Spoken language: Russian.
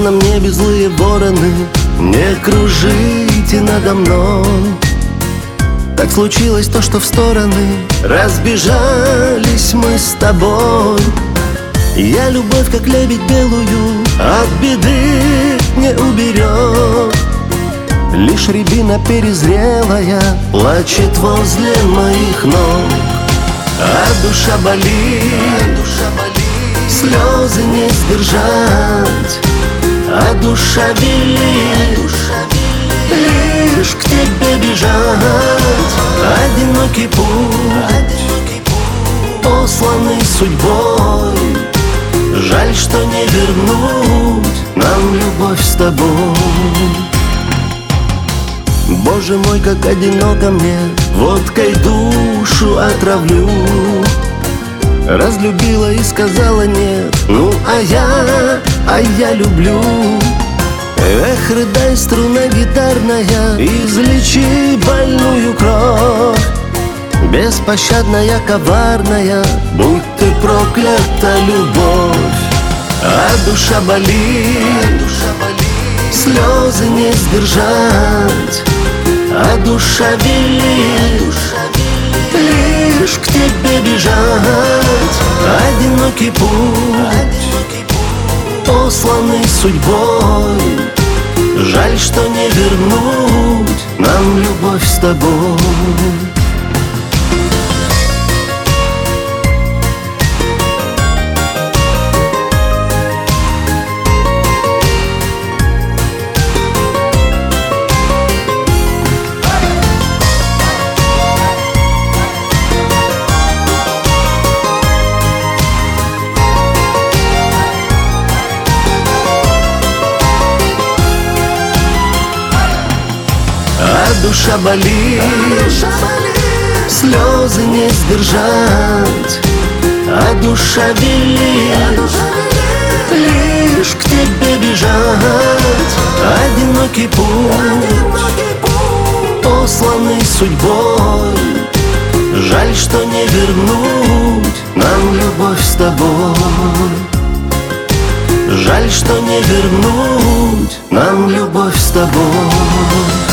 темном небе злые вороны, не кружите надо мной. Так случилось то, что в стороны разбежались мы с тобой. Я любовь, как лебедь белую, от беды не уберег. Лишь рябина перезрелая плачет возле моих ног. А душа болит, слезы не сдержать, а душа велит лишь к тебе бежать. Одинокий путь, посланный судьбой, жаль, что не вернуть нам любовь с тобой. Боже мой, как одиноко мне, водкой душу отравлю. Разлюбила и сказала нет, ну а я люблю. Эх, рыдай, струна гитарная, излечи больную кровь. Беспощадная, коварная, будь ты проклята, любовь. А душа болит, слезы не сдержать, а душа велит лишь к тебе бежать. Одинокий путь, посланный судьбой, жаль, что не вернуть нам любовь с тобой. Душа болит, слезы не сдержать, а душа велит лишь к тебе бежать. Одинокий путь, посланный судьбой, жаль, что не вернуть нам любовь с тобой. Жаль, что не вернуть нам любовь с тобой.